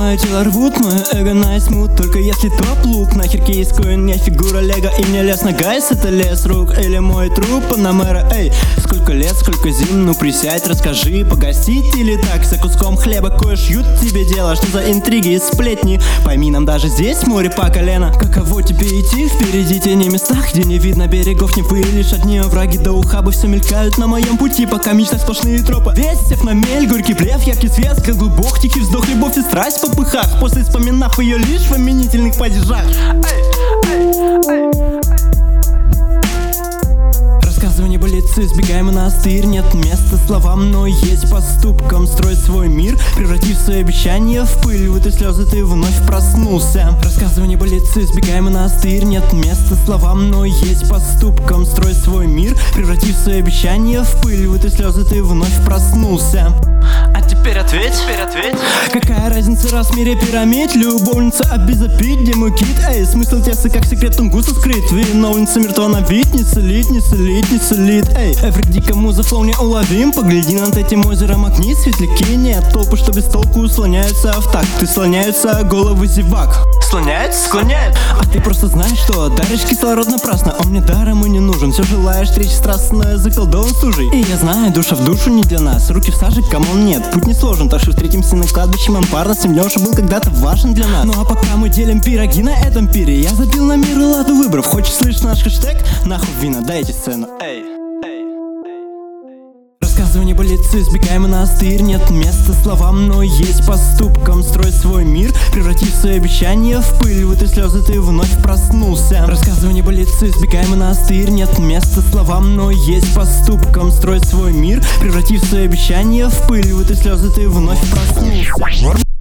Мое тело рвут, мое эго найсмут. Только если топ-лук, нахер кейс-коин, я фигура лего. И мне лес на гайс, это лес рук. Или мой труп, Панамера, эй. Сколько лет, сколько зим, ну присядь, расскажи. Погасить или так, за куском хлеба кое шьют тебе дело. Что за интриги и сплетни? Пойми, нам даже здесь море по колено. Каково тебе идти впереди тени местах, где не видно берегов, не вы лишь одни враги. До ухабы все мелькают на моем пути, пока мечта сплошные тропы. Весь всех на мель, горький блеф, яркий свет, как глубок, тихий вздох, любовь и страсть в попыхах, после вспоминав ее лишь в именительных падежах. Рассказывай небылицы, избегай монастырь. Нет места словам, но есть поступкам. Строй свой мир, превратив свои обещания в пыль. В этой слезы ты вновь проснулся. Рассказывай небылицы, избегай монастырь. Нет места словам, но есть поступкам. Строй свой мир, превратив свои обещания в пыль. В этой слезы ты вновь проснулся. А теперь ответь. Какая разница, раз в мире пирамид? Любовница обезопить, где мой кит? Эй, смысл теста, как секрет тунгуса скрыт. Виновница мертва на вид, не солит. Эй, Эфрик муза флоу неуловим. Погляди над этим озером, огни, светляки. Нет толпы, что без толку слоняются в такт. Ты слоняются головы зевак. Склоняют. А ты просто знаешь, что даришь кислород напрасно. Он мне даром и не нужен. Все желаешь встречи страстно, заколдован стужей. И я знаю, душа в душу не для нас. Руки в саже, камон, нет, путь не сложен. Так что встретимся на кладбище Монпарнасе. Леша был когда-то важен для нас. Ну а пока мы делим пироги на этом пире, я забил на мир и ладу выбрав. Хочешь слышать наш хэштег? Нахуй вина, дайте сцену. Эй. Рассказывай небылицы, избегай монастырь. Нет места словам, но есть поступкам. Строй свой мир, превратив свои обещания в пыль. В этой слезы ты вновь проснулся. Рассказывай небылицы, избегай монастырь. Нет места словам, но есть поступкам. Строй свой мир, превратив свои обещания в пыль. В этой слезы ты вновь проснулся.